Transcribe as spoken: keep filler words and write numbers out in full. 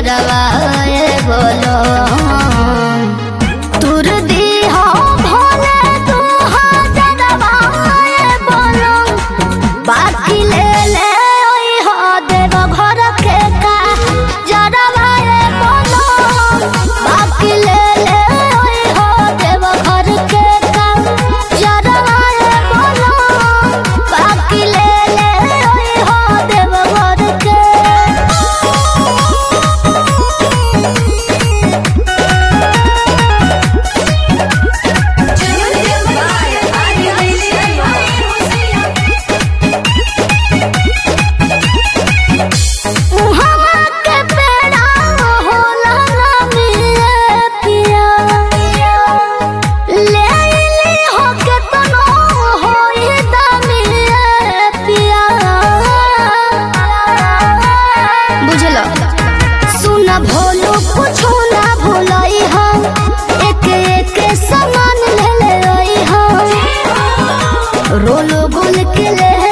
घरवाए बोलो तुर दी हो भोले तू हजरवाए बोलो बाकी ले ले ओई हो देव घर के का जरवाए बोलो बाकी ले ले ओई हो देव घर के का जरवाए बोलो बाकी ले ले ओई हो देव घर के भोलो कुछो ना भूलई हम एक एक सामान ले ले हम रोलो बोल के ले